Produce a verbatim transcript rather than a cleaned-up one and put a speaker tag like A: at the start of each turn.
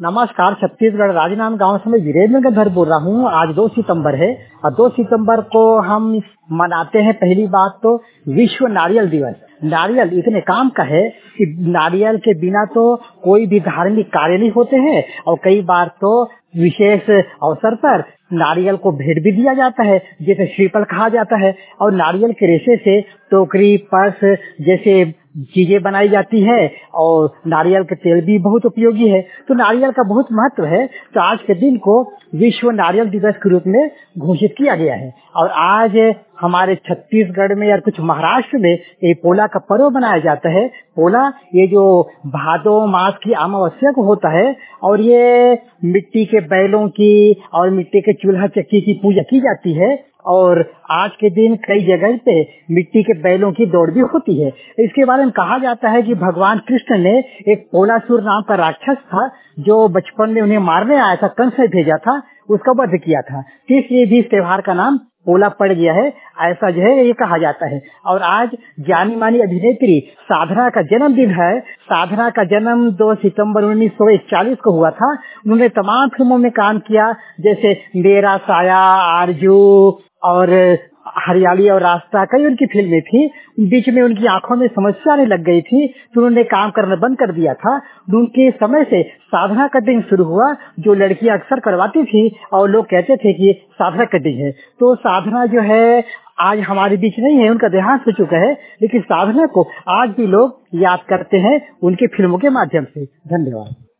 A: नमस्कार। छत्तीसगढ़ राजनांद गांव से मैं वीरेंद्र घर बोल रहा हूँ। आज दो सितंबर है और दो सितंबर को हम मनाते हैं पहली बात तो विश्व नारियल दिवस। नारियल इतने काम का है कि नारियल के बिना तो कोई भी धार्मिक कार्य नहीं होते हैं और कई बार तो विशेष अवसर पर नारियल को भेंट भी दिया जाता है, जैसे श्रीफल कहा जाता है। और नारियल के रेशे से टोकरी, पर्स जैसे चीजें बनाई जाती है और नारियल के तेल भी बहुत उपयोगी है। तो नारियल का बहुत महत्व है। तो आज के दिन को विश्व नारियल दिवस के रूप में घोषित किया गया है। और आज हमारे छत्तीसगढ़ में और कुछ महाराष्ट्र में ये पोला का पर्व मनाया जाता है। पोला ये जो भादो मास की अमावस्या को होता है और ये मिट्टी के बैलों की और मिट्टी के चूल्हा चक्की की पूजा की जाती है। और आज के दिन कई जगह पे मिट्टी के बैलों की दौड़ भी होती है। इसके बारे में कहा जाता है कि भगवान कृष्ण ने एक पोलासुर नाम का राक्षस था जो बचपन में उन्हें मारने आया था, कंस ने भेजा था, उसका वध किया था। इसलिए भी इस त्योहार का नाम पोला पड़ गया है, ऐसा जो है ये कहा जाता है। और आज जानी मानी अभिनेत्री साधना का जन्मदिन है। साधना का जन्म दो सितंबर उन्नीस सौ इकतालीस को हुआ था। उन्होंने तमाम फिल्मों में काम किया, जैसे मेरा साया, आरजू और हरियाली और रास्ता, कई उनकी फिल्में थी। बीच में उनकी आंखों में समस्या आने लग गई थी तो उन्होंने काम करना बंद कर दिया था। उनके समय से साधना कटिंग शुरू हुआ, जो लड़कियां अक्सर करवाती थी और लोग कहते थे कि साधना कटिंग है। तो साधना जो है आज हमारे बीच नहीं है, उनका देहांत हो चुका है, लेकिन साधना को आज भी लोग याद करते हैं उनकी फिल्मों के माध्यम से। धन्यवाद।